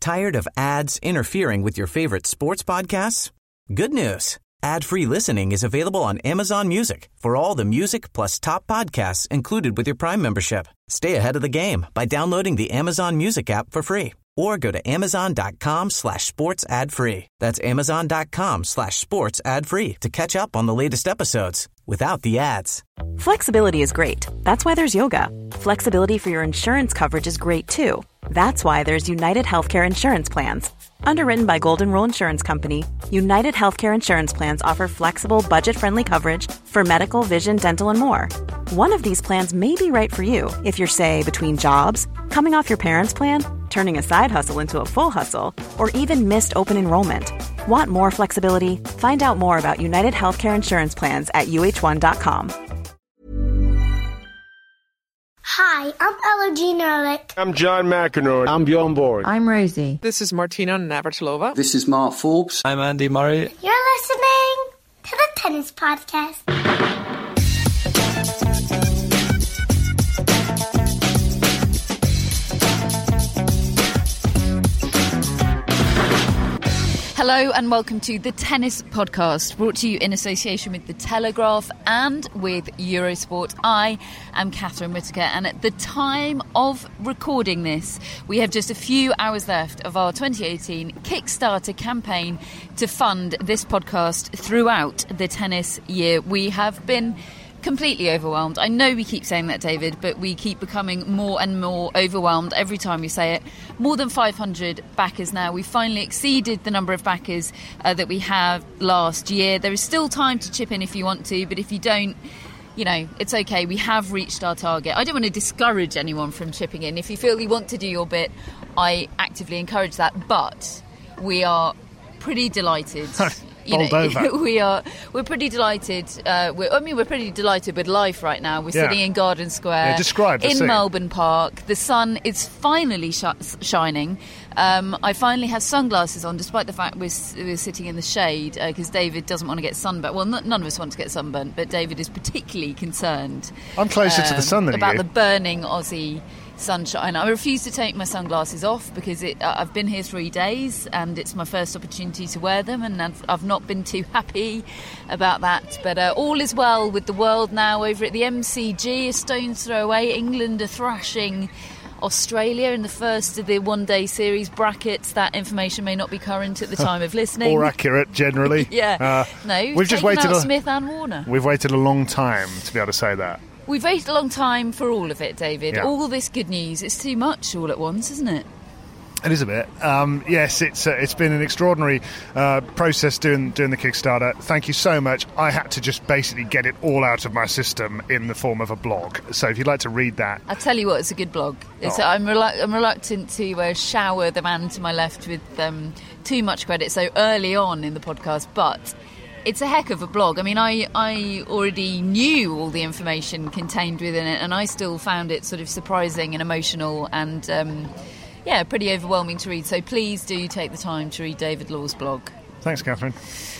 Tired of ads interfering with your favorite sports podcasts? Good news. Ad-free listening is available on Amazon Music for all the music plus top podcasts included with your Prime membership. Stay ahead of the game by downloading the Amazon Music app for free or go to amazon.com/sports ad free. That's amazon.com/sports ad free to catch up on the latest episodes without the ads. Flexibility is great. That's why there's yoga. Flexibility for your insurance coverage is great too. That's why there's United Healthcare Insurance Plans. Underwritten by Golden Rule Insurance Company, United Healthcare Insurance Plans offer flexible, budget-friendly coverage for medical, vision, dental, and more. One of these plans may be right for you if you're, say, between jobs, coming off your parents' plan, turning a side hustle into a full hustle, or even missed open enrollment. Want more flexibility? Find out more about United Healthcare Insurance Plans at uh1.com. Hi, I'm Ella Jean Ehrlich. I'm John McEnroe. I'm Bjorn Borg. I'm Rosie. This is Martina Navratilova. This is Mark Forbes. I'm Andy Murray. You're listening to the Tennis Podcast. Hello and welcome to the Tennis Podcast, brought to you in association with The Telegraph and with Eurosport. I am Catherine Whitaker, and at the time of recording this, we have just a few hours left of our 2018 Kickstarter campaign to fund this podcast throughout the tennis year. We have been completely overwhelmed. I know we keep saying that, David, but we keep becoming more and more overwhelmed every time we say it. More than 500 backers now. We finally exceeded the number of backers that we had last year. There is still time to chip in if you want to, but if you don't, you know, it's okay. We have reached our target. I don't want to discourage anyone from chipping in. If you feel you want to do your bit, I actively encourage that. But we are pretty delighted. We're pretty delighted. We're pretty delighted with life right now. We're sitting in Garden Square in Melbourne Park. The sun is finally shining. I finally have sunglasses on, despite the fact we're sitting in the shade, because David doesn't want to get sunburnt. Well, none of us want to get sunburnt, but David is particularly concerned. I'm closer to the sun than about you. The burning Aussie sunshine. I refuse to take my sunglasses off because I've been here 3 days and it's my first opportunity to wear them, and I've not been too happy about that. But all is well with the world now over at the MCG, a stone's throw away. England are thrashing Australia in the first of the one-day series brackets. That information may not be current at the time of listening. Or accurate, generally. We've just waited out Smith and Warner. We've waited a long time to be able to say that. We've waited a long time for all of it, David. Yeah. All this good news. It's too much all at once, isn't it? It is a bit. Yes, it's been an extraordinary process doing the Kickstarter. Thank you so much. I had to just basically get it all out of my system in the form of a blog. So if you'd like to read that... I'll tell you what, it's a good blog. I'm reluctant to shower the man to my left with too much credit so early on in the podcast, but... it's a heck of a blog. I mean, I already knew all the information contained within it, and I still found it sort of surprising and emotional and, pretty overwhelming to read. So please do take the time to read David Law's blog. Thanks, Catherine.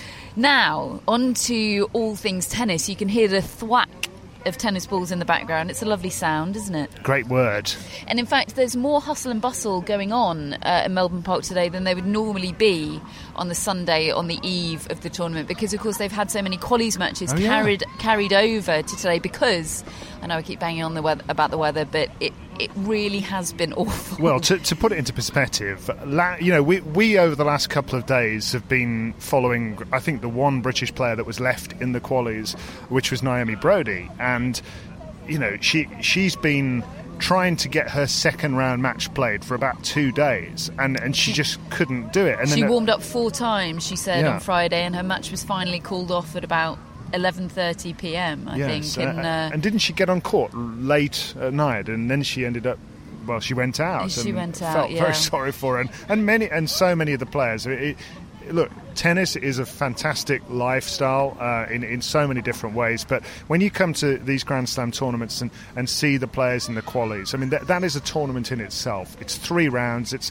Now, on to all things tennis. You can hear the thwack of tennis balls in the background. It's a lovely sound, isn't it? Great word. And in fact, there's more hustle and bustle going on in Melbourne Park today than there would normally be on the Sunday on the eve of the tournament, because of course they've had so many qualies matches carried over to today, because I know I keep banging on about the weather, but it really has been awful. Well, to put it into perspective, we over the last couple of days have been following, I think, the one British player that was left in the qualies, which was Naomi Brodie, and she's been trying to get her second round match played for about 2 days, and she just couldn't do it. And she warmed up 4 times, she said, on Friday, and her match was finally called off at about 11:30 p.m. I think. And didn't she get on court late at night, and then she ended up... Well, she went out. Felt very sorry for her, and so many of the players. Look, tennis is a fantastic lifestyle in so many different ways, but when you come to these Grand Slam tournaments and see the players in the qualies, I mean, that is a tournament in itself. It's 3 rounds. It's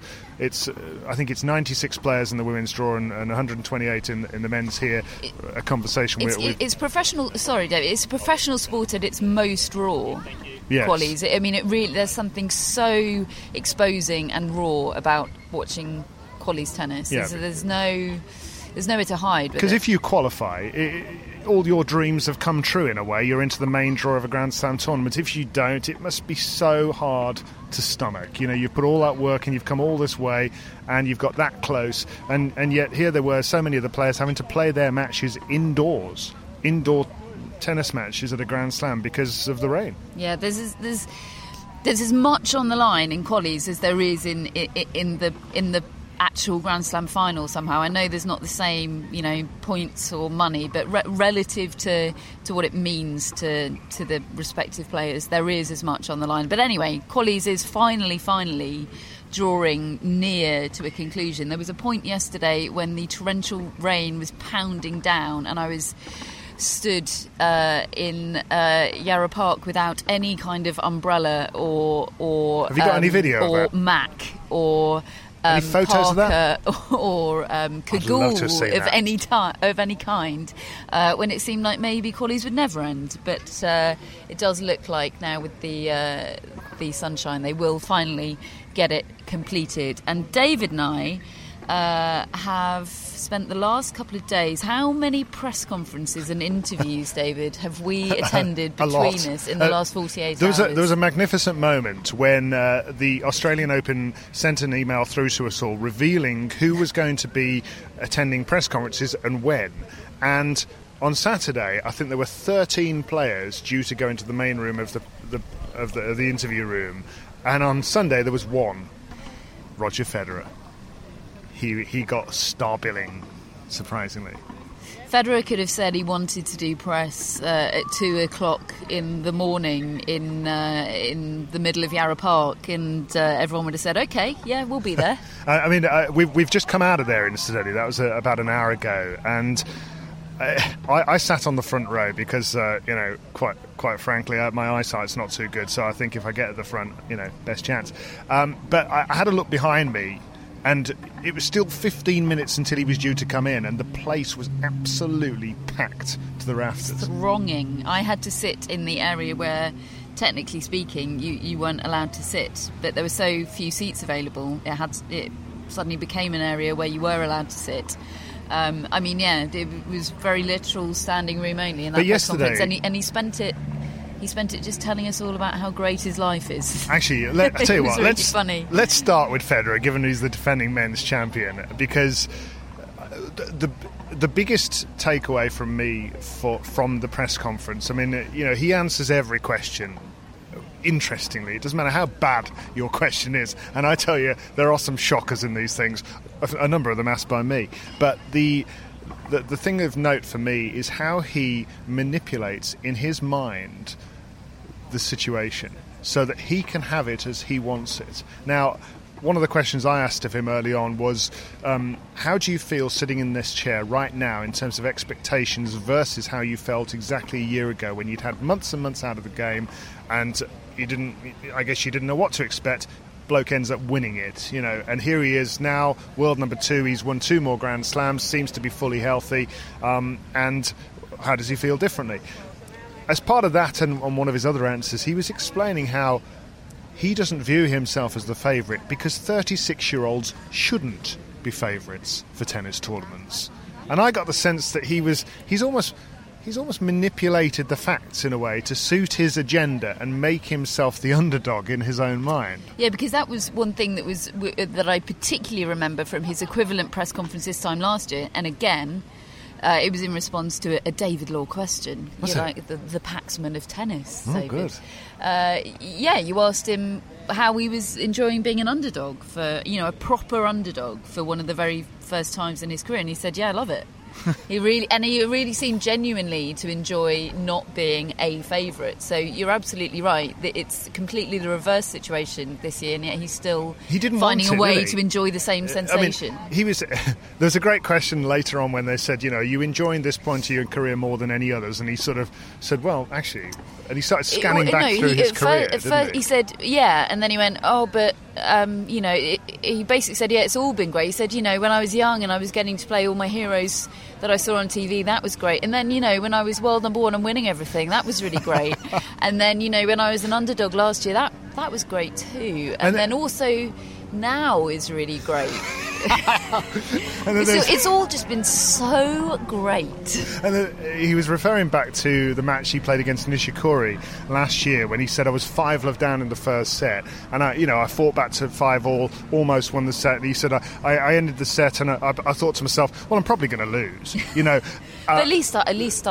I think it's 96 players in the women's draw and 128 in the men's here. A conversation it's professional. Sorry, David. It's a professional sport at its most raw. qualies. I mean, it really, there's something so exposing and raw about watching qualies tennis. Yeah. There's nowhere to hide. Because if you qualify, all your dreams have come true in a way. You're into the main draw of a Grand Slam tournament. If you don't, it must be so hard to stomach. You know, you've put all that work and you've come all this way and you've got that close. And yet here there were so many of the players having to play their matches indoors. Indoor tennis matches at a Grand Slam because of the rain. Yeah, there's as much on the line in qualies as there is in the actual Grand Slam final somehow. I know there's not the same, you know, points or money, but relative to what it means to the respective players, there is as much on the line. But anyway, qualies is finally drawing near to a conclusion. There was a point yesterday when the torrential rain was pounding down and I was stood in Yarra Park without any kind of umbrella or have you got any video or of that? Mac or any photos Parker of that? Or Cagoule of any kind, when it seemed like maybe qualies would never end. But it does look like now with the sunshine they will finally get it completed. And David and I have spent the last couple of days. How many press conferences and interviews, David, have we attended between us in the last 48 hours? There was a magnificent moment when the Australian Open sent an email through to us all revealing who was going to be attending press conferences and when. And on Saturday, I think there were 13 players due to go into the main room of the interview room, and on Sunday there was one, Roger Federer. He got star billing, surprisingly. Federer could have said he wanted to do press at 2 o'clock in the morning in the middle of Yarra Park, and everyone would have said, "Okay, yeah, we'll be there." I mean, we've just come out of there in Stodoli. That was about an hour ago, and I sat on the front row because, quite frankly, my eyesight's not too good. So I think if I get at the front, best chance. But I had a look behind me. And it was still 15 minutes until he was due to come in, and the place was absolutely packed to the rafters. Thronging. I had to sit in the area where, technically speaking, you weren't allowed to sit, but there were so few seats available. It suddenly became an area where you were allowed to sit. It was very literal standing room only in that press conference, and he spent it. He spent it just telling us all about how great his life is. Actually, I'll tell you what, really let's start with Federer, given he's the defending men's champion, because the biggest takeaway from me from the press conference, I mean, he answers every question. Interestingly, it doesn't matter how bad your question is, and I tell you, there are some shockers in these things, a number of them asked by me, but the thing of note for me is how he manipulates in his mind the situation so that he can have it as he wants it. Now, one of the questions I asked of him early on was, how do you feel sitting in this chair right now in terms of expectations versus how you felt exactly a year ago when you'd had months and months out of the game and you didn't know what to expect? Bloke ends up winning it, and here he is now, world number 2. He's won 2 more Grand Slams, seems to be fully healthy, and how does he feel differently? As part of that, and on one of his other answers, he was explaining how he doesn't view himself as the favourite because 36-year-olds shouldn't be favourites for tennis tournaments. And I got the sense that he's almost manipulated the facts in a way to suit his agenda and make himself the underdog in his own mind. Yeah, because that was one thing that I particularly remember from his equivalent press conference this time last year. And again, it was in response to a David Law question. You're like the Paxman of tennis. Oh, David. Good. You asked him how he was enjoying being an underdog a proper underdog for one of the very first times in his career, and he said, "Yeah, I love it." He really seemed genuinely to enjoy not being a favourite. So you're absolutely right that it's completely the reverse situation this year, and yet he's still finding a way to enjoy the same sensation. I mean, there's a great question later on when they said, are you enjoying this point of your career more than any others? And he sort of said, well, actually, and he started scanning through his career. At first he said, yeah, and then he went, oh, but he basically said, yeah, it's all been great. He said, when I was young and I was getting to play all my heroes that I saw on TV, that was great. And then, when I was world number one and winning everything, that was really great. And then, when I was an underdog last year, that was great too. And then also now is really great. It's all just been so great. And he was referring back to the match he played against Nishikori last year when he said I was 5-love down in the first set, and I fought back to 5-all, almost won the set. And he said I ended the set, and I thought to myself, well, I'm probably going to lose, but at least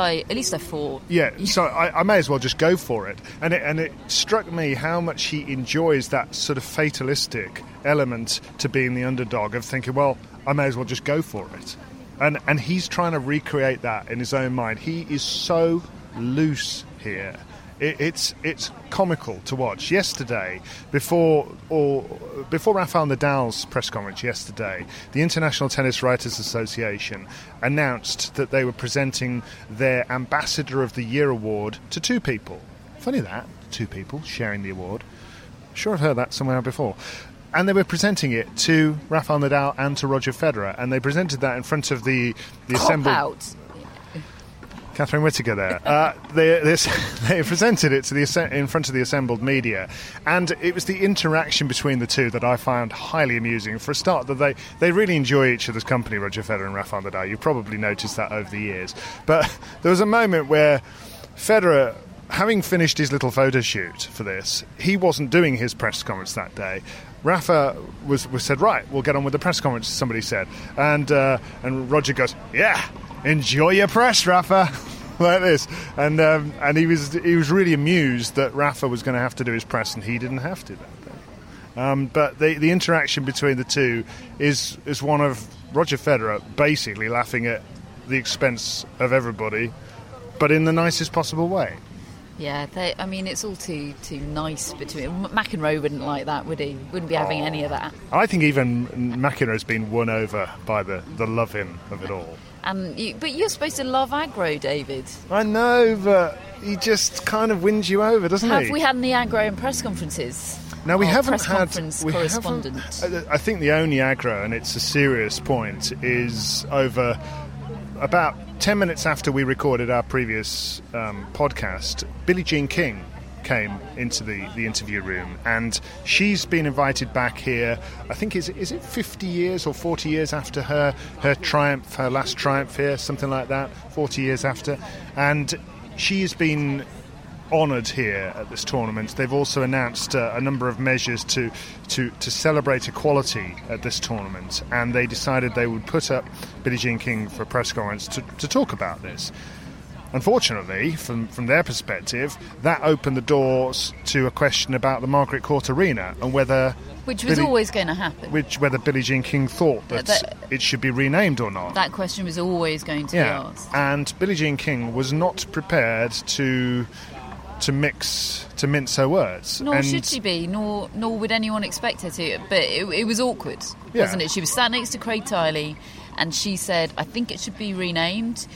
I fought. Yeah, so I may as well just go for it. And it struck me how much he enjoys that sort of fatalistic element to being the underdog, of thinking, well, I may as well just go for it. And he's trying to recreate that in his own mind. He is so loose here. It's comical to watch. Yesterday, before Rafael Nadal's press conference yesterday, the International Tennis Writers Association announced that they were presenting their Ambassador of the Year award to two people. Funny that, two people sharing the award. Sure, I've heard that somewhere before. And they were presenting it to Rafael Nadal and to Roger Federer, and they presented that in front of the assembled... Out. Catherine Whittaker there. They presented it in front of the assembled media, and it was the interaction between the two that I found highly amusing. For a start, that they really enjoy each other's company, Roger Federer and Rafael Nadal. You've probably noticed that over the years. But there was a moment where Federer, having finished his little photo shoot for this, he wasn't doing his press conference that day. Rafa was said, right, we'll get on with the press conference, somebody said. And Roger goes, yeah, enjoy your press, Rafa. Like this. And he was really amused that Rafa was going to have to do his press and he didn't have to that day. But the interaction between the two is one of Roger Federer basically laughing at the expense of everybody, but in the nicest possible way. Yeah, it's all too nice between... McEnroe wouldn't like that, would he? Wouldn't be having any of that. I think even McEnroe's been won over by the love-in of it all. But you're supposed to love aggro, David. I know, but he just kind of wins you over, doesn't he? Have we had any aggro in press conferences? No, we haven't had... correspondent. I think the only aggro, and it's a serious point, is over about 10 minutes after we recorded our previous podcast, Billie Jean King came into the interview room, and she's been invited back here. I think is it 50 years or 40 years after her triumph, her last triumph here, something like that, 40 years after, and she has been honoured here at this tournament. They've also announced a number of measures to celebrate equality at this tournament, and they decided they would put up Billie Jean King for a press conference to talk about this. Unfortunately, from their perspective, that opened the doors to a question about the Margaret Court Arena and whether... Which was always going to happen. Whether Billie Jean King thought that it should be renamed or not. That question was always going to be asked. And Billie Jean King was not prepared to mince her words. Nor should she be, nor would anyone expect her to. But it was awkward, wasn't it? She was sat next to Craig Tiley, and she said, I think it should be renamed.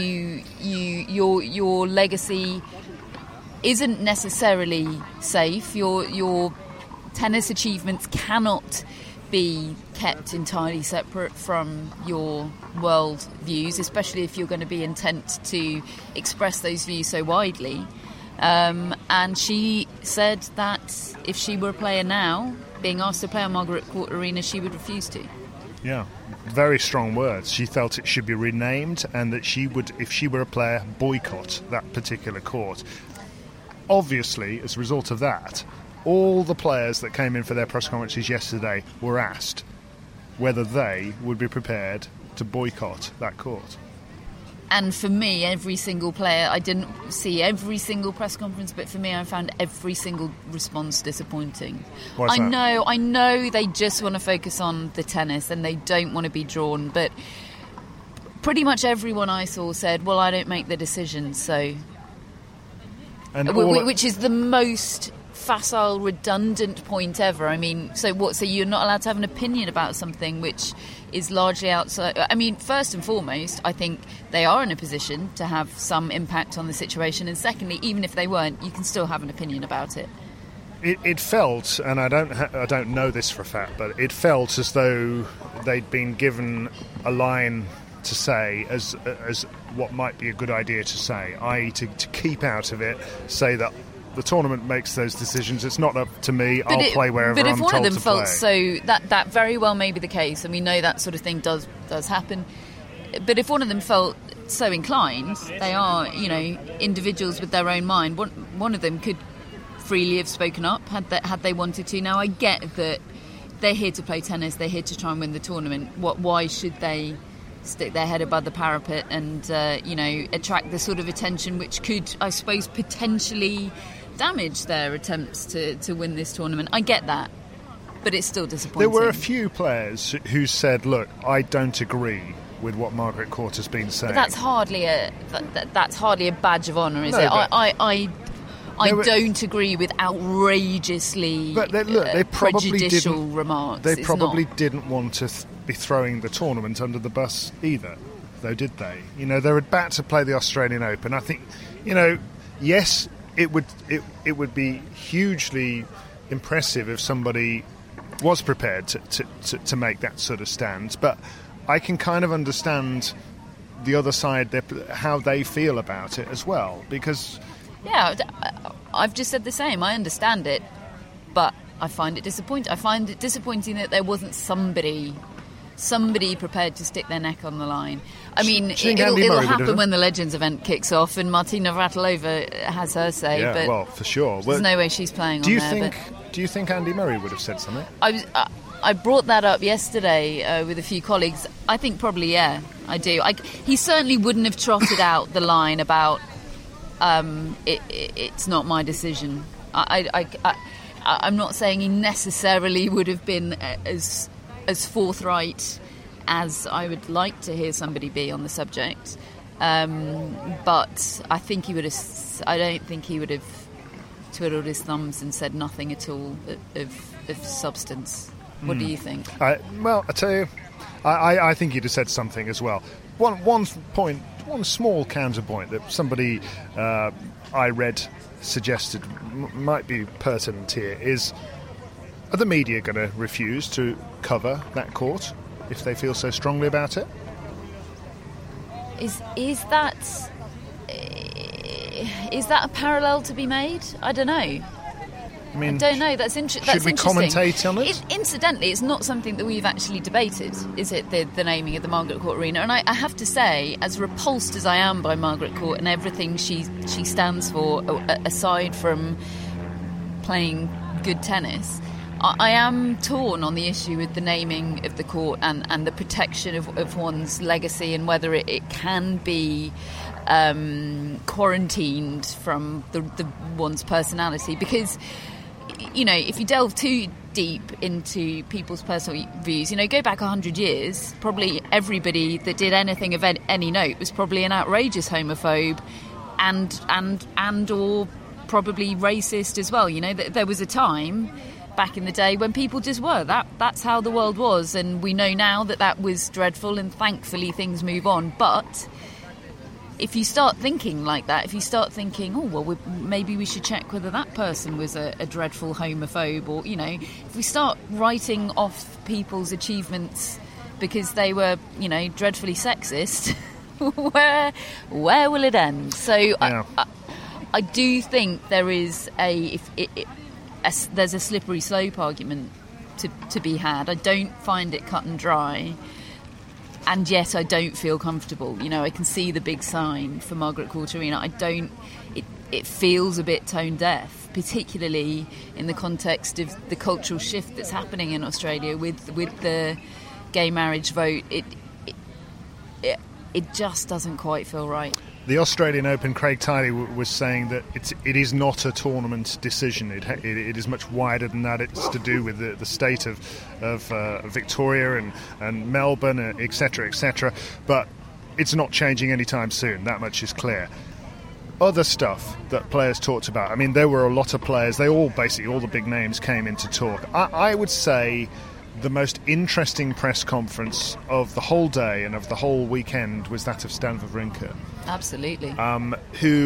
Your legacy isn't necessarily safe. Your tennis achievements cannot be kept entirely separate from your world views, especially if you're going to be intent to express those views so widely. And she said that if she were a player now, being asked to play on Margaret Court Arena, she would refuse to. Yeah, very strong words. She felt it should be renamed, and that she would, if she were a player, boycott that particular court. Obviously, as a result of that, all the players that came in for their press conferences yesterday were asked whether they would be prepared to boycott that court. And for me, every single player, I didn't see every single press conference, but for me, I found every single response disappointing. Why's that? I know they just want to focus on the tennis and they don't want to be drawn, but pretty much everyone I saw said, well, I don't make the decisions, so... Which is the most facile, redundant point ever. I mean, so what? So you're not allowed to have an opinion about something which is largely outside... I mean, first and foremost, I think they are in a position to have some impact on the situation. And secondly, even if they weren't, you can still have an opinion about it. It felt, and I don't know this for a fact, but it felt as though they'd been given a line to say as what might be a good idea to say, i.e. to keep out of it, say that the tournament makes those decisions. It's not up to me. I'll play wherever I'm told to play. But if one of them felt so, that very well may be the case, and we know that sort of thing does happen. But if one of them felt so inclined, they are, individuals with their own mind. One of them could freely have spoken up had they wanted to. Now, I get that they're here to play tennis. They're here to try and win the tournament. Why should they stick their head above the parapet and attract the sort of attention which could, I suppose, potentially damage their attempts to win this tournament? I get that, but it's still disappointing. There were a few players who said, "Look, I don't agree with what Margaret Court has been saying." But that's hardly a badge of honour, is it? I don't agree with outrageously prejudicial remarks. They probably didn't want to be throwing the tournament under the bus either, though, did they? They're about to play the Australian Open. I think, yes, it would be hugely impressive if somebody was prepared to make that sort of stand. But I can kind of understand the other side, how they feel about it as well, because... Yeah, I've just said the same. I understand it, but I find it disappointing. I find it disappointing that there wasn't somebody prepared to stick their neck on the line. I mean, it'll happen when the Legends event kicks off and Martina Navratilova has her say. Yeah, but for sure. There's no way she's playing Do you think Andy Murray would have said something? I brought that up yesterday with a few colleagues. I think probably, yeah, I do. He certainly wouldn't have trotted out the line about... it's not my decision. I'm not saying he necessarily would have been as forthright as I would like to hear somebody be on the subject, but I think he would have. I don't think he would have twiddled his thumbs and said nothing at all of substance. What do you think? Well, I tell you, I think he'd have said something as well. One small counterpoint that somebody I read suggested might be pertinent here is: are the media going to refuse to cover that court if they feel so strongly about it? Is that a parallel to be made? I don't know. I don't know. That's interesting. Should we commentate on it? Incidentally, it's not something that we've actually debated, is it, the naming of the Margaret Court Arena? And I have to say, as repulsed as I am by Margaret Court and everything she stands for, aside from playing good tennis, I am torn on the issue with the naming of the court and the protection of one's legacy and whether it can be quarantined from the one's personality. Because, if you delve too deep into people's personal views, go back 100 years, probably everybody that did anything of any note was probably an outrageous homophobe and or probably racist as well. There was a time back in the day when people just were. That's how the world was, and we know now that was dreadful, and thankfully things move on. But if you start thinking like that, if you start thinking, maybe we should check whether that person was a dreadful homophobe, or, if we start writing off people's achievements because they were, dreadfully sexist, where will it end? So yeah. I do think there is there's a slippery slope argument to be had. I don't find it cut and dry. And yet I don't feel comfortable. I can see the big sign for Margaret Court Arena. It feels a bit tone deaf, particularly in the context of the cultural shift that's happening in Australia with the gay marriage vote. It just doesn't quite feel right. The Australian Open, Craig Tiley was saying that it is not a tournament decision. It is much wider than that. It's to do with the state of Victoria and Melbourne, etc., etc. But it's not changing anytime soon. That much is clear. Other stuff that players talked about. I mean, there were a lot of players. All the big names came in to talk. I would say the most interesting press conference of the whole day and of the whole weekend was that of Stan Wawrinka. Absolutely. Who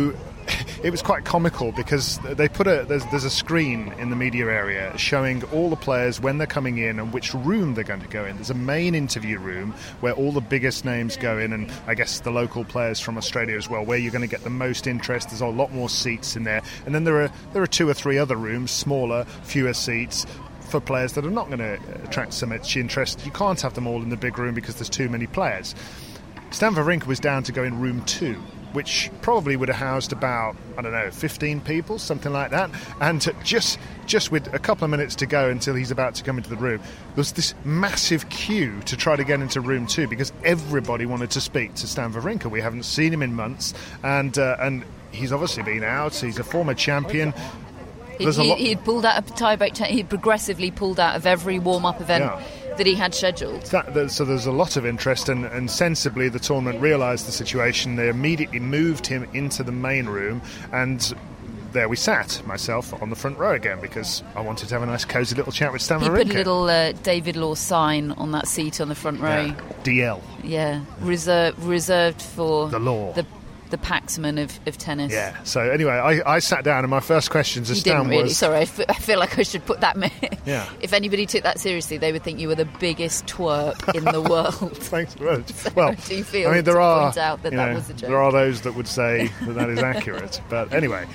it was quite comical because they put there's a screen in the media area showing all the players when they're coming in and which room they're going to go in. There's a main interview room where all the biggest names go in, and I guess the local players from Australia as well, where you're going to get the most interest. There's a lot more seats in there, and then there are 2 or 3 other rooms, smaller, fewer seats, for players that are not going to attract so much interest. You can't have them all in the big room because there's too many players. Stan Wawrinka was down to go in room 2, which probably would have housed about, 15 people, something like that. And just with a couple of minutes to go until he's about to come into the room, there's this massive queue to try to get into room 2 because everybody wanted to speak to Stan Wawrinka. We haven't seen him in months, and he's obviously been out. He's a former champion. He'd pulled out a tie-break. He'd progressively pulled out of every warm-up event that he had scheduled. So there's a lot of interest, and sensibly the tournament realised the situation. They immediately moved him into the main room, and there we sat, myself on the front row again, because I wanted to have a nice cosy little chat with Stan Wawrinka. He put a little David Law sign on that seat on the front row. Yeah. DL. Yeah, reserved for the law. The Paxman of tennis. Yeah. So anyway, I sat down, and my first question to Stan was... Sorry, I feel like I should put that... Yeah. If anybody took that seriously, they would think you were the biggest twerp in the world. Thanks very much. So well, do you feel there are... point out that was a joke? There are those that would say that is accurate. But anyway,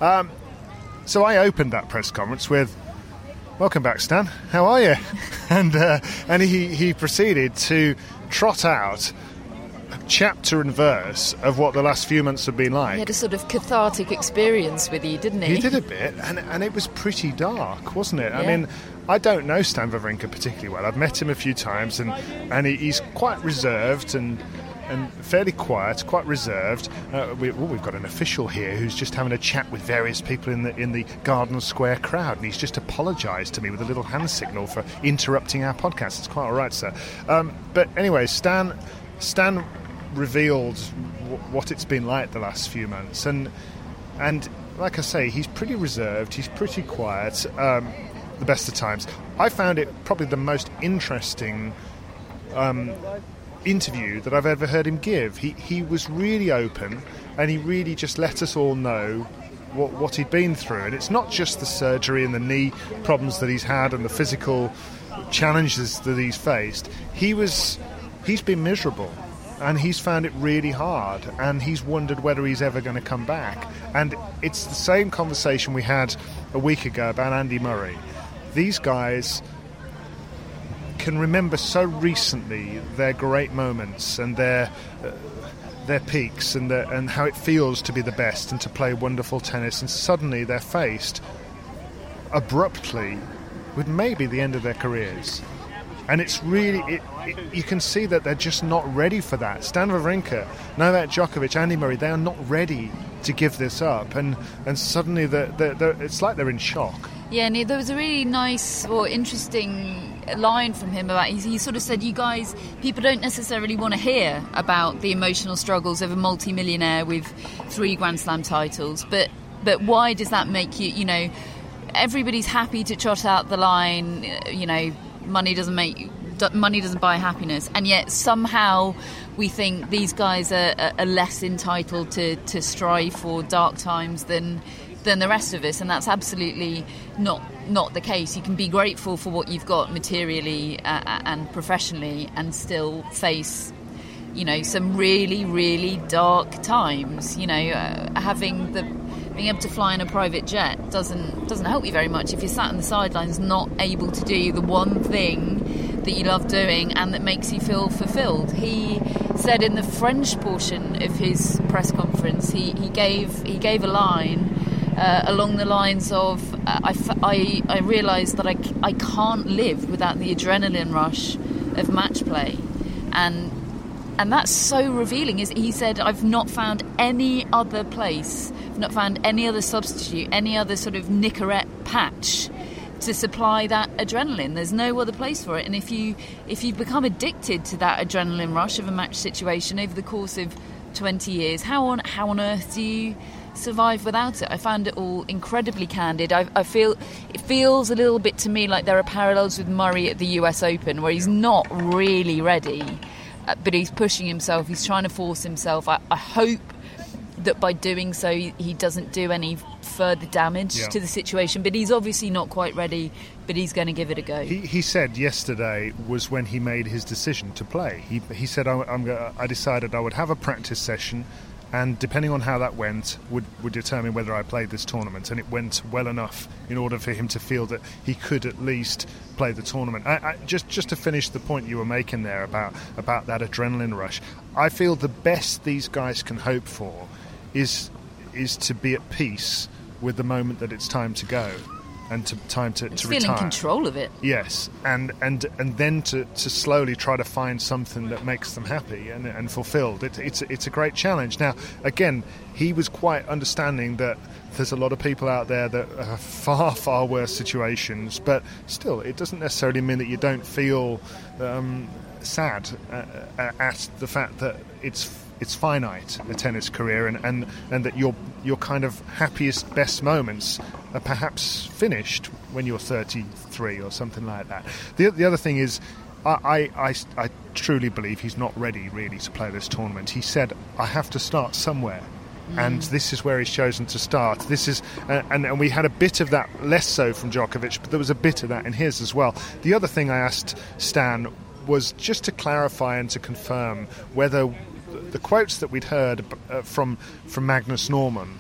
so I opened that press conference with, "Welcome back, Stan. How are you?" And he proceeded to trot out chapter and verse of what the last few months have been like. He had a sort of cathartic experience with you, didn't he? He did a bit, and it was pretty dark, wasn't it? Yeah. I mean, I don't know Stan Wawrinka particularly well. I've met him a few times, and he's quite reserved and fairly quiet, quite reserved. We've got an official here who's just having a chat with various people in the Garden Square crowd, and he's just apologised to me with a little hand signal for interrupting our podcast. It's quite all right, sir. But anyway, Stan revealed what it's been like the last few months, and like I say, he's pretty reserved, he's pretty quiet the best of times. I found it probably the most interesting interview that I've ever heard him give. He was really open, and he really just let us all know what he'd been through. And it's not just the surgery and the knee problems that he's had and the physical challenges that he's faced. He's been miserable, and he's found it really hard, and he's wondered whether he's ever going to come back. And it's the same conversation we had a week ago about Andy Murray. These guys can remember so recently their great moments and their peaks and how it feels to be the best and to play wonderful tennis, and suddenly they're faced abruptly with maybe the end of their careers. And it's really, you can see that they're just not ready for that. Stan Wawrinka, Novak Djokovic, Andy Murray, they are not ready to give this up. And suddenly it's like they're in shock. Yeah, and there was a really nice or interesting line from him about, he sort of said, you guys, people don't necessarily want to hear about the emotional struggles of a multi-millionaire with 3 Grand Slam titles, but why does that make you, everybody's happy to trot out the line, money doesn't buy happiness, and yet somehow we think these guys are less entitled to strive for dark times than the rest of us, and that's absolutely not the case. You can be grateful for what you've got materially and professionally, and still face some really, really dark times. Being able to fly in a private jet doesn't help you very much if you're sat on the sidelines not able to do the one thing that you love doing and that makes you feel fulfilled. He said in the French portion of his press conference, he gave a line along the lines of, I realised that I can't live without the adrenaline rush of match play, and that's so revealing. He said, I've not found any other place, I've not found any other substitute, any other sort of Nicorette patch to supply that adrenaline. There's no other place for it. And if you become addicted to that adrenaline rush of a match situation over the course of 20 years, how on earth do you survive without it? I found it all incredibly candid. I feel it feels a little bit to me like there are parallels with Murray at the US Open, where he's not really ready, but he's pushing himself, he's trying to force himself. I hope that by doing so he doesn't do any further damage to the situation. But he's obviously not quite ready, but he's going to give it a go. He said yesterday was when he made his decision to play. He said, I decided I would have a practice session, and depending on how that went would determine whether I played this tournament. And it went well enough in order for him to feel that he could at least play the tournament. Just to finish the point you were making there about that adrenaline rush, I feel the best these guys can hope for is to be at peace with the moment that it's time to go and time to retire. Feel in control of it. Yes, and then to slowly try to find something that makes them happy and fulfilled. It's a great challenge. Now, again, he was quite understanding that there's a lot of people out there that are far, far worse situations, but still, it doesn't necessarily mean that you don't feel sad at the fact that it's finite, a tennis career, and that your kind of happiest, best moments are perhaps finished when you're 33 or something like that. The other thing is, I truly believe he's not ready really to play this tournament. He said, I have to start somewhere. And this is where he's chosen to start. This is, and we had a bit of that, less so from Djokovic, but there was a bit of that in his as well. The other thing I asked Stan was just to clarify and to confirm whether the quotes that we'd heard from Magnus Norman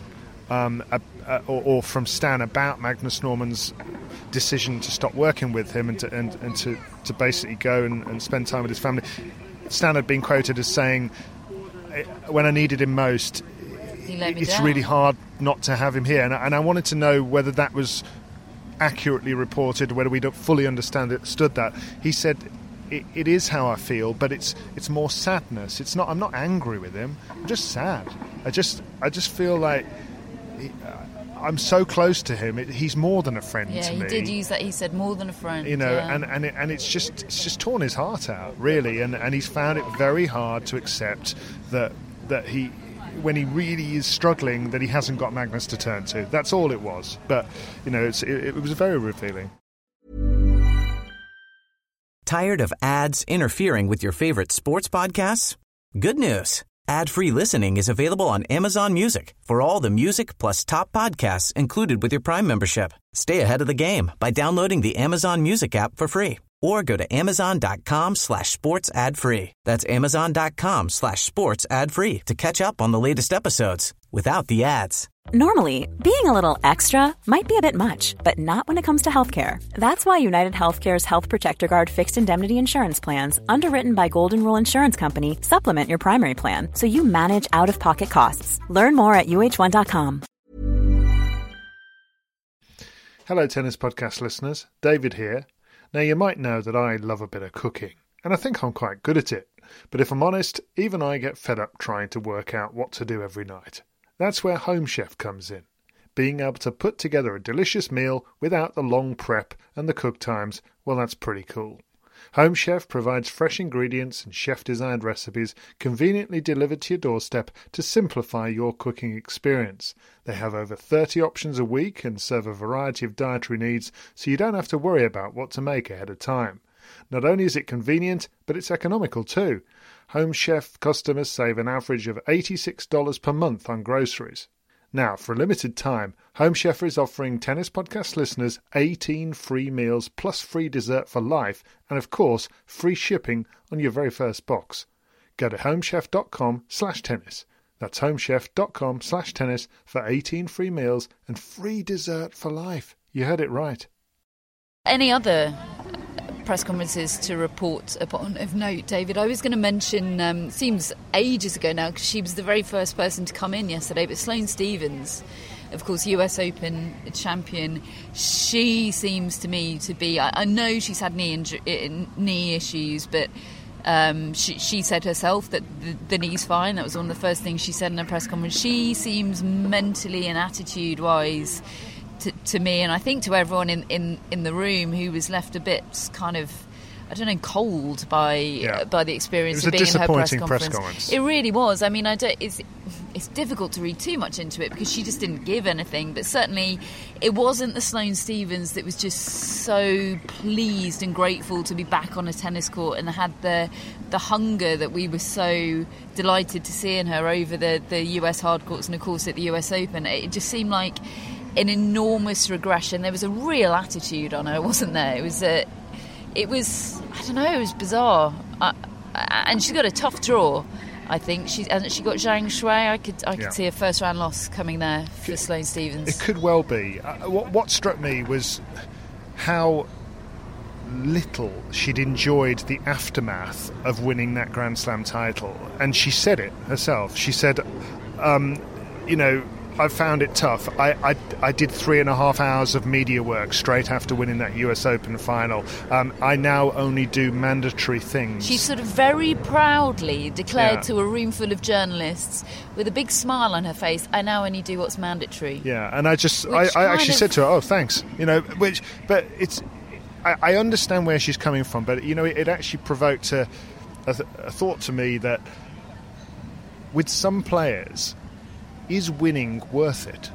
or from Stan about Magnus Norman's decision to stop working with him and to basically go and spend time with his family. Stan had been quoted as saying, when I needed him most, it's really hard not to have him here. And I wanted to know whether that was accurately reported, whether we don't fully understood that. He said, it is how I feel, but it's more sadness. It's not. I'm not angry with him. I'm just sad. I just feel like I'm so close to him. He's more than a friend to me. Yeah, he did use that. He said more than a friend. You know, and it's just torn his heart out, really. And he's found it very hard to accept that he, when he really is struggling, that he hasn't got Magnus to turn to. That's all it was. But you know, it was very revealing. Tired of ads interfering with your favorite sports podcasts? Good news. Ad-free listening is available on Amazon Music for all the music plus top podcasts included with your Prime membership. Stay ahead of the game by downloading the Amazon Music app for free or go to amazon.com/sports ad free. That's amazon.com/sports ad free to catch up on the latest episodes without the ads. Normally, being a little extra might be a bit much, but not when it comes to healthcare. That's why United Healthcare's Health Protector Guard fixed indemnity insurance plans, underwritten by Golden Rule Insurance Company, supplement your primary plan so you manage out-of-pocket costs. Learn more at UH1.com. Hello, Tennis Podcast listeners. David here. Now, you might know that I love a bit of cooking, and I think I'm quite good at it. But if I'm honest, even I get fed up trying to work out what to do every night. That's where Home Chef comes in. Being able to put together a delicious meal without the long prep and the cook times, well, that's pretty cool. Home Chef provides fresh ingredients and chef-designed recipes conveniently delivered to your doorstep to simplify your cooking experience. They have over 30 options a week and serve a variety of dietary needs, so you don't have to worry about what to make ahead of time. Not only is it convenient, but it's economical too. Home Chef customers save an average of $86 per month on groceries. Now, for a limited time, Home Chef is offering Tennis Podcast listeners 18 free meals plus free dessert for life and, of course, free shipping on your very first box. Go to homechef.com/tennis. That's homechef.com/tennis for 18 free meals and free dessert for life. You heard it right. Any other press conferences to report upon of note, David? I was going to mention, seems ages ago now, because she was the very first person to come in yesterday, but Sloane Stephens, of course, US Open champion, she seems to me to be, I know she's had knee issues, but she said herself that the knee's fine. That was one of the first things she said in her press conference. She seems mentally and attitude-wise to me, and I think to everyone in the room, who was left a bit kind of, I don't know, cold by the experience of being in her press conference. It really was. I mean, it's difficult to read too much into it because she just didn't give anything. But certainly, it wasn't the Sloane Stephens that was just so pleased and grateful to be back on a tennis court and had the hunger that we were so delighted to see in her over the US hard courts and, of course, at the US Open. It just seemed like an enormous regression. There was a real attitude on her, wasn't there? It was I don't know, it was bizarre. And she's got a tough draw, I think. She got Zhang Shui. I could see a first round loss coming there for Sloane Stephens. It could well be. What struck me was how little she'd enjoyed the aftermath of winning that Grand Slam title. And she said it herself. She said, I found it tough. I did 3.5 hours of media work straight after winning that US Open final. I now only do mandatory things. She sort of very proudly declared to a room full of journalists with a big smile on her face, I now only do what's mandatory. Yeah, and I actually said to her, oh, thanks. But it's... I understand where she's coming from, but, it actually provoked a thought to me that with some players... is winning worth it?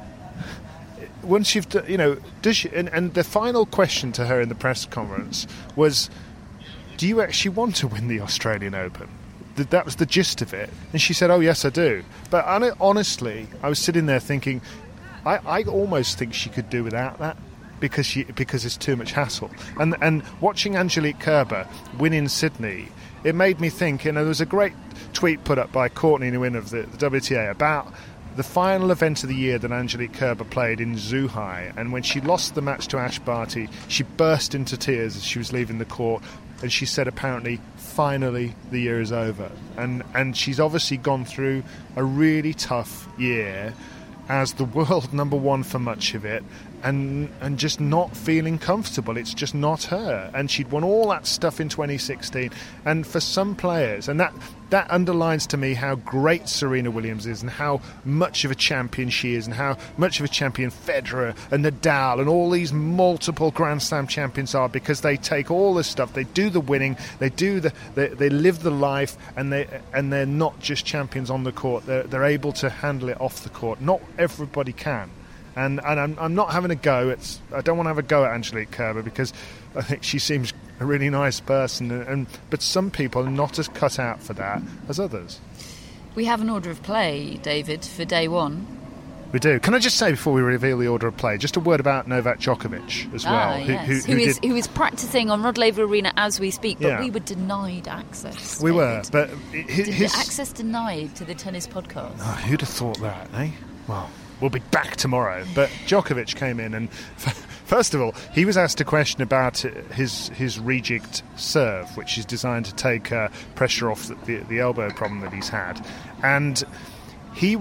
Once you've does she, and the final question to her in the press conference was, do you actually want to win the Australian Open? That was the gist of it. And she said, oh yes, I do. But honestly, I was sitting there thinking, I almost think she could do without that because it's too much hassle. And watching Angelique Kerber win in Sydney, it made me think, there was a great tweet put up by Courtney Nguyen of the WTA about the final event of the year that Angelique Kerber played in Zhuhai, and when she lost the match to Ash Barty, she burst into tears as she was leaving the court, and she said apparently, finally the year is over. And she's obviously gone through a really tough year as the world number one for much of it, and just not feeling comfortable. It's just not her. And she'd won all that stuff in 2016. And for some players, and that underlines to me how great Serena Williams is and how much of a champion she is and how much of a champion Federer and Nadal and all these multiple Grand Slam champions are, because they take all this stuff, they do the winning, they live the life, and they're not just champions on the court. They're able to handle it off the court. Not everybody can. And I'm not having a go. I don't want to have a go at Angelique Kerber because I think she seems a really nice person. But some people are not as cut out for that as others. We have an order of play, David, for day one. We do. Can I just say before we reveal the order of play, just a word about Novak Djokovic as well, yes. who is practising on Rod Laver Arena as we speak, but we were denied access. We were, but his access denied to the tennis podcast. Oh, who'd have thought that, eh? Well, we'll be back tomorrow. But Djokovic came in, and first of all, he was asked a question about his rejigged serve, which is designed to take pressure off the elbow problem that he's had, and he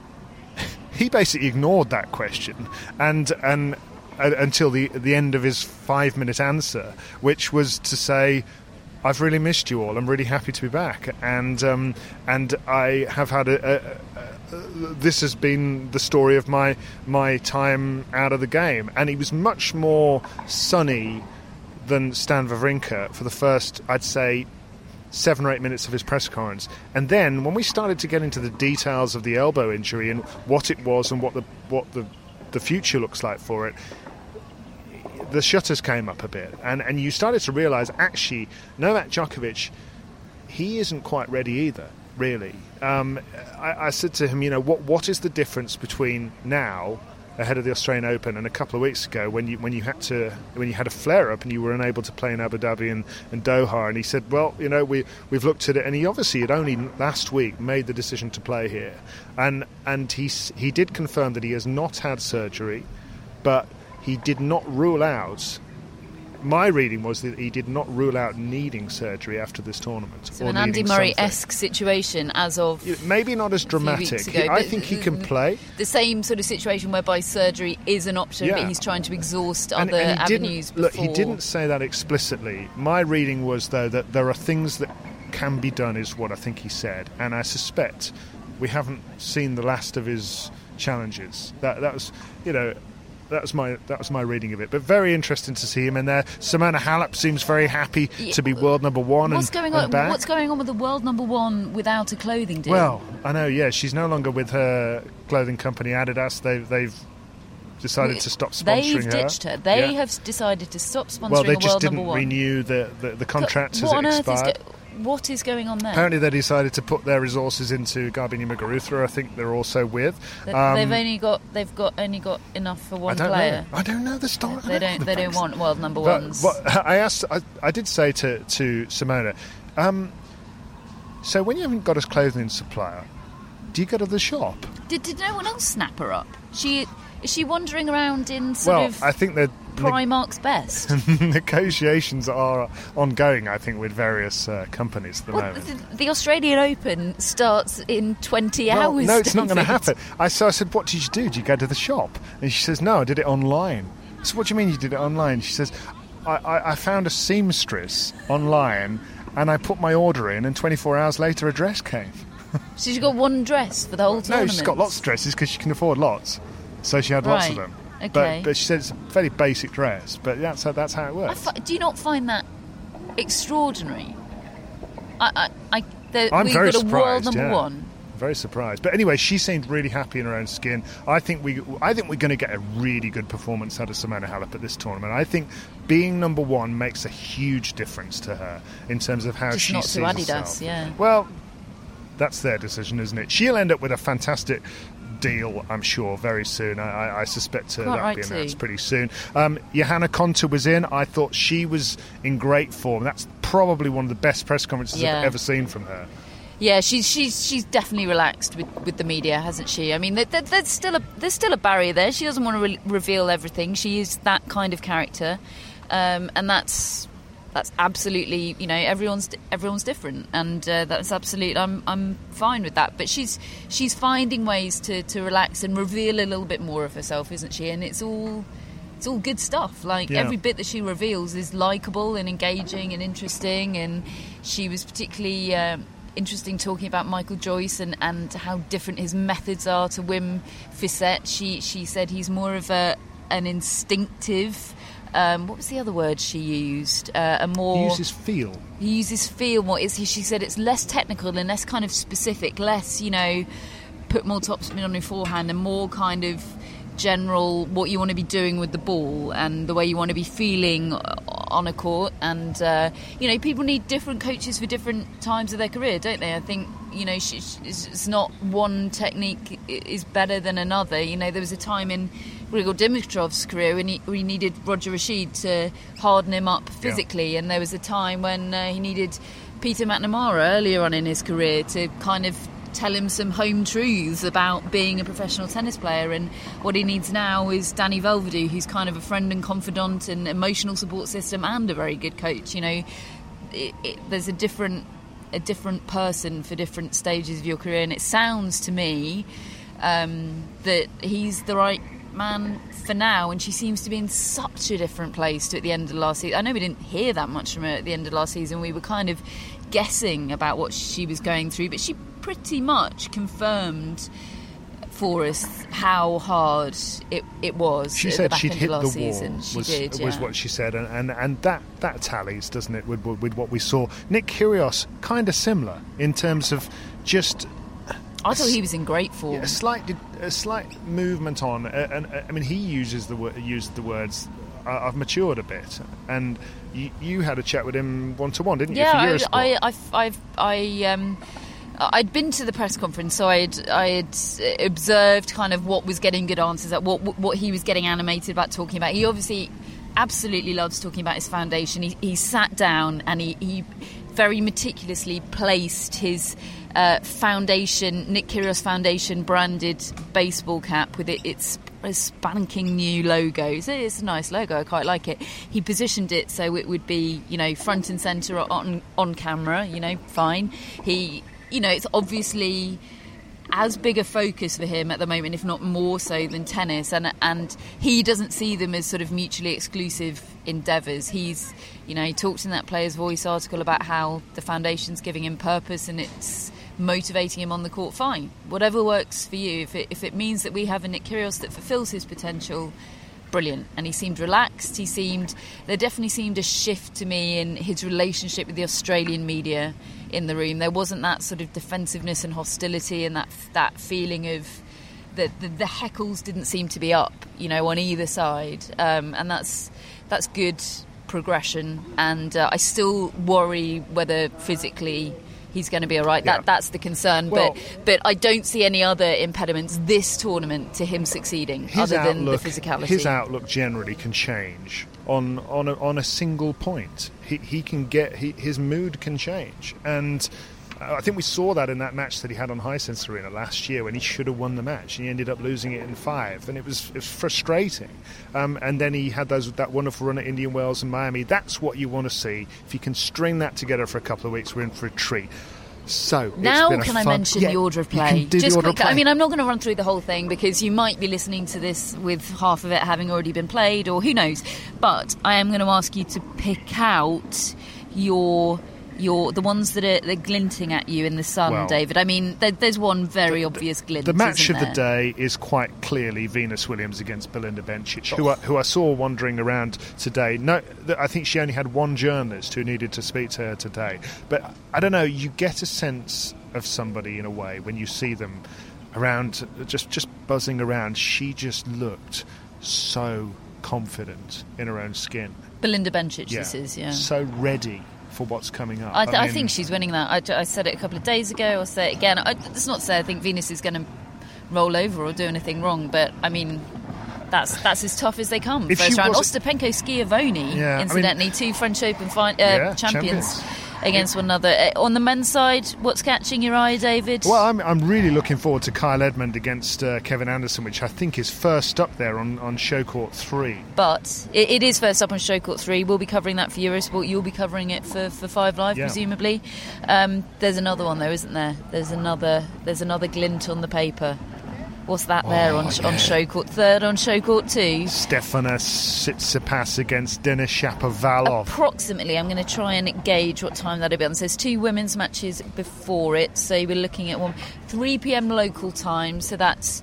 basically ignored that question and until the end of his 5-minute answer, which was to say, I've really missed you all. I'm really happy to be back, and I have had this has been the story of my time out of the game. And he was much more sunny than Stan Wawrinka for the first, I'd say, 7 or 8 minutes of his press conference. And then when we started to get into the details of the elbow injury and what it was and what the future looks like for it, the shutters came up a bit, and you started to realise, actually, Novak Djokovic, he isn't quite ready either, really. I said to him, what is the difference between now, ahead of the Australian Open, and a couple of weeks ago when you had a flare-up and you were unable to play in Abu Dhabi and Doha? And he said, well, we've looked at it, and he obviously had only last week made the decision to play here, and he did confirm that he has not had surgery, but he did not rule out. My reading was that he did not rule out needing surgery after this tournament. So an Andy Murray-esque situation as of maybe not as dramatic. I think he can play. The same sort of situation whereby surgery is an option, but he's trying to exhaust other avenues before. Look, he didn't say that explicitly. My reading was, though, that there are things that can be done, is what I think he said. And I suspect we haven't seen the last of his challenges. That was, that was my reading of it. But very interesting to see him in there. Simona Halep seems very happy to be world number one. What's going on with the world number one without a clothing deal? Well, I know. Yeah, she's no longer with her clothing company Adidas. They've decided to stop sponsoring her. They've ditched her. They have decided to stop sponsoring the world number one. Well, they just didn't renew the contract as it expired. What is going on there? Apparently they decided to put their resources into Garbine Muguruza. I think they're also with. They've only got enough for one player. I don't know the story. They don't want world number ones. I did say to Simona, so when you haven't got a clothing supplier, do you go to the shop? Did no one else snap her up? Is she wandering around in I think that Primark's best? Negotiations are ongoing, I think, with various companies at the moment. The Australian Open starts in 20 hours. No, it's not going to happen. I said, what did you do? Did you go to the shop? And she says, no, I did it online. So what do you mean you did it online? She says, I found a seamstress online and I put my order in and 24 hours later a dress came. So she got one dress for the whole tournament? No, she's got lots of dresses because she can afford lots. So she had lots of them. Okay. But she said it's a very basic dress, but that's how it works. Do you not find that extraordinary? I'm very surprised. World number one. Very surprised. But anyway, she seemed really happy in her own skin. I think we're going to get a really good performance out of Simona Halep at this tournament. I think being number one makes a huge difference to her in terms of how she sees herself. Just not to Adidas, yeah. Well, that's their decision, isn't it? She'll end up with a fantastic deal, I'm sure, very soon. I suspect that'll be announced pretty soon. Johanna Konta was in. I thought she was in great form. That's probably one of the best press conferences I've ever seen from her. Yeah, she's definitely relaxed with the media, hasn't she? I mean, there's still a barrier there. She doesn't want to reveal everything. She is that kind of character, and that's absolutely, everyone's different, and that's absolute. I'm fine with that. But she's finding ways to relax and reveal a little bit more of herself, isn't she? And it's all good stuff. Every bit that she reveals is likeable and engaging and interesting. And she was particularly interesting talking about Michael Joyce and how different his methods are to Wim Fissette. She said he's more of an instinctive. What was the other word she used? He uses feel. He uses feel more. She said it's less technical and less kind of specific, less, put more topspin on your forehand and more kind of general what you want to be doing with the ball and the way you want to be feeling on a court. And, people need different coaches for different times of their career, don't they? I think, it's not one technique is better than another. There was a time in Grigor Dimitrov's career when he needed Roger Rashid to harden him up physically, and there was a time when he needed Peter McNamara earlier on in his career to kind of tell him some home truths about being a professional tennis player. And what he needs now is Danny Velvedou, who's kind of a friend and confidant and emotional support system and a very good coach. There's a different person for different stages of your career, and it sounds to me that he's the right man for now. And she seems to be in such a different place to at the end of the last season. I know we didn't hear that much from her at the end of last season. We were kind of guessing about what she was going through, but she pretty much confirmed for us how hard it was. She said she'd hit the wall. Season. Was what she said, and that tallies, doesn't it, with what we saw. Nick Kyrgios, kind of similar in terms of just. I thought he was in great form. A slight movement on, and I mean he used the words. I've matured a bit, and you had a chat with him one-to-one, didn't you? Yeah, I'd been to the press conference, so I had observed kind of what was getting good answers, what he was getting animated about talking about. He obviously absolutely loves talking about his foundation. He sat down and he very meticulously placed his foundation, Nick Kyrgios Foundation branded baseball cap with its spanking new logo. It's a nice logo, I quite like it. He positioned it so it would be, front and centre on camera, fine. It's obviously as big a focus for him at the moment, if not more so than tennis, and he doesn't see them as sort of mutually exclusive endeavours. He talked in that Player's Voice article about how the foundation's giving him purpose and it's motivating him on the court. Fine, whatever works for you. If it means that we have a Nick Kyrgios that fulfills his potential, brilliant, and he seemed relaxed. There definitely seemed a shift to me in his relationship with the Australian media in the room. There wasn't that sort of defensiveness and hostility, and that feeling of the heckles didn't seem to be up, on either side, and that's good progression. And I still worry whether physically he's going to be all right. Yeah. That's the concern. But I don't see any other impediments this tournament to him succeeding other than the physicality. His outlook generally can change on a single point. He can his mood can change, and I think we saw that in that match that he had on Hisense Arena last year when he should have won the match. He ended up losing it in 5, and it was frustrating. And then he had that wonderful run at Indian Wells and Miami. That's what you want to see. If you can string that together for a couple of weeks, we're in for a treat. So now, can I mention the order of play? Just quick. I mean, I'm not going to run through the whole thing because you might be listening to this with half of it having already been played, or who knows. But I am going to ask you to pick out the ones that are glinting at you in the sun, David. I mean, there's one very obvious glint. The match of the day is quite clearly Venus Williams against Belinda Bencic, who I saw wandering around today. No, I think she only had one journalist who needed to speak to her today. But I don't know, you get a sense of somebody in a way when you see them around, just buzzing around. She just looked so confident in her own skin. Belinda Bencic, this is, so ready for what's coming up. I think she's winning that. I said it a couple of days ago. I'll say it again. That's not to say I think Venus is going to roll over or do anything wrong, but I mean, that's as tough as they come. First round. Ostapenko Schiavone, incidentally, 2 French Open champions against one another. On the men's side, what's catching your eye, David? Well, I'm really looking forward to Kyle Edmund against Kevin Anderson, which I think is first up there on Show Court 3. But it is first up on Show Court 3. We'll be covering that for Eurosport. You'll be covering it for 5 Live, presumably. There's another one, though, isn't there? There's another glint on the paper. What's that there on Show Court? Third on Show Court 2. Stefanos Tsitsipas against Denis Shapovalov. Approximately, I'm going to try and gauge what time that'll be on. So there's 2 women's matches before it. So we're looking at 3 p.m. local time. So that's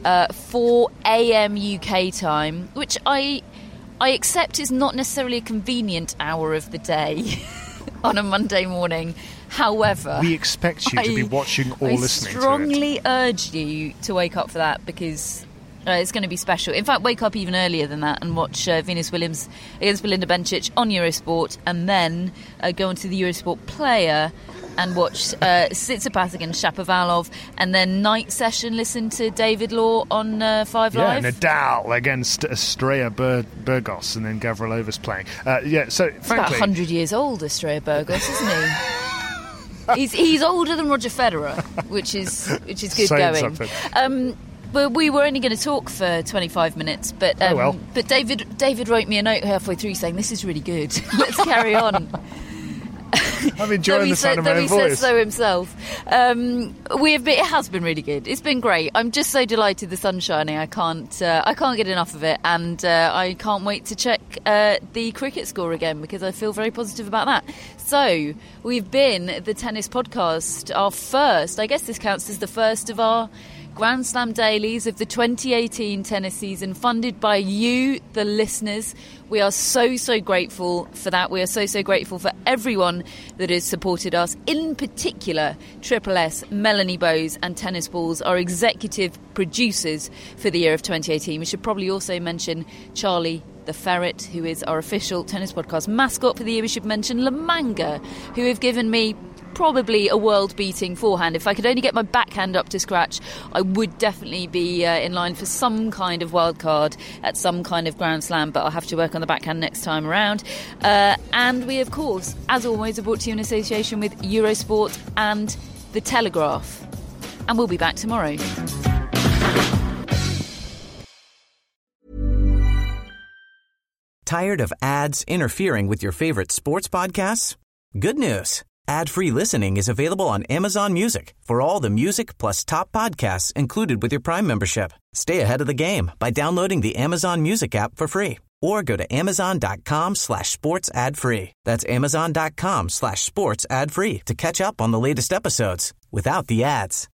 4 a.m. UK time, which I accept is not necessarily a convenient hour of the day on a Monday morning. However, we expect you to be watching or listening to it. I strongly urge you to wake up for that because it's going to be special. In fact, wake up even earlier than that and watch Venus Williams against Belinda Bencic on Eurosport, and then go onto the Eurosport player and watch Tsitsipas against Shapovalov, and then night session listen to David Law on 5 Live. Yeah, Nadal against Estrella Burgos, and then Gavrilova's playing. So frankly, about 100 years old, Estrella Burgos, isn't he? He's older than Roger Federer, which is good going. But we were only going to talk for 25 minutes, but but David wrote me a note halfway through saying this is really good. Let's carry on. I'm enjoying the sound of my own voice. He said so himself. It has been really good. It's been great. I'm just so delighted the sun's shining. I can't get enough of it, and I can't wait to check the cricket score again because I feel very positive about that. So we've been the Tennis Podcast, our first. I guess this counts as the first of our Grand Slam dailies of the 2018 tennis season, funded by you, the listeners. We are so grateful for that. We are so grateful for everyone that has supported us, in particular Triple S, Melanie Bowes and Tennis Balls, our executive producers for the year of 2018. We should probably also mention Charlie the Ferret, who is our official Tennis Podcast mascot for the year. We should mention La Manga, who have given me probably a world-beating forehand. If I could only get my backhand up to scratch, I would definitely be in line for some kind of wild card at some kind of Grand Slam, but I'll have to work on the backhand next time around. And we, of course, as always, are brought to you in association with Eurosport and The Telegraph. And we'll be back tomorrow. Tired of ads interfering with your favorite sports podcasts? Good news. Ad-free listening is available on Amazon Music for all the music plus top podcasts included with your Prime membership. Stay ahead of the game by downloading the Amazon Music app for free or go to amazon.com/sports ad free. That's amazon.com/sports ad free to catch up on the latest episodes without the ads.